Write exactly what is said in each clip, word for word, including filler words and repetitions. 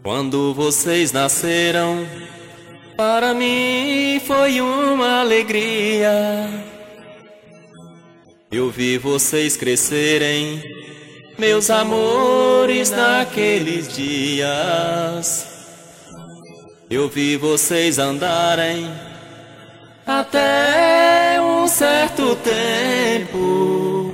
Quando vocês nasceram, para mim foi uma alegria. Eu vi vocês crescerem, meus amores, naqueles dias. Eu vi vocês andarem até um certo tempo,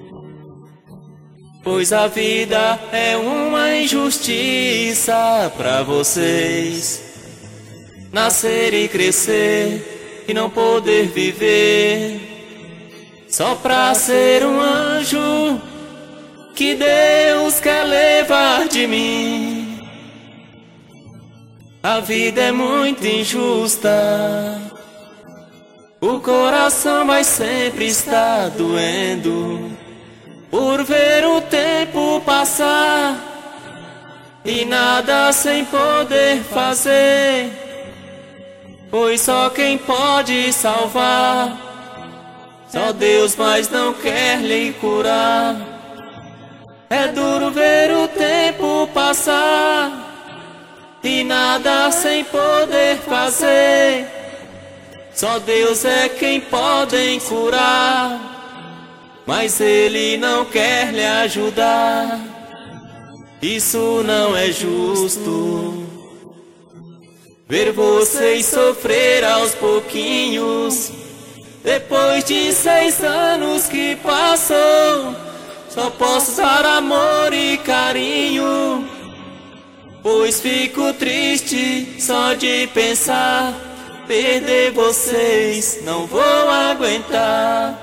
pois a vida é uma injustiça pra vocês nascer e crescer e não poder viver só pra ser um anjo que Deus quer levar de mim. A vida é muito injusta, o coração vai sempre estar doendo por ver o tempo passar e nada sem poder fazer, pois só quem pode salvar, só Deus, mas não quer lhe curar. É duro ver o tempo passar e nada sem poder fazer, só Deus é quem pode curar, mas Ele não quer lhe ajudar. Isso não é justo, ver vocês sofrer aos pouquinhos, depois de seis anos que passou. Só posso dar amor e carinho, pois fico triste só de pensar, perder vocês não vou aguentar.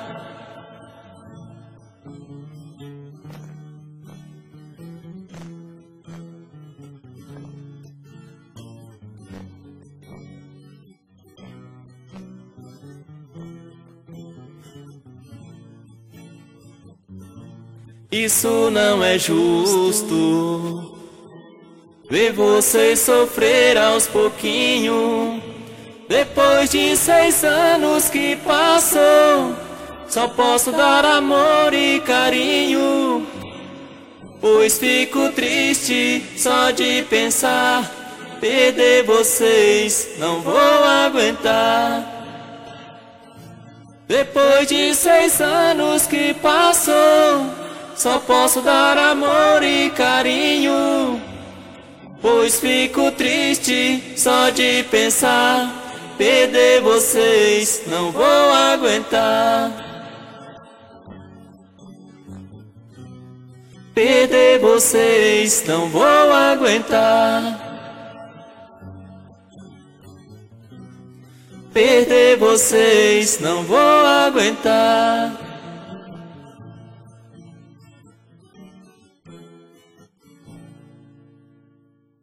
Isso não é justo, ver vocês sofrer aos pouquinhos, depois de seis anos que passou. Só posso dar amor e carinho, pois fico triste só de pensar, perder vocês não vou aguentar. Depois de seis anos que passou, só posso dar amor e carinho, pois fico triste só de pensar, perder vocês não vou aguentar. Perder vocês não vou aguentar. Perder vocês não vou aguentar.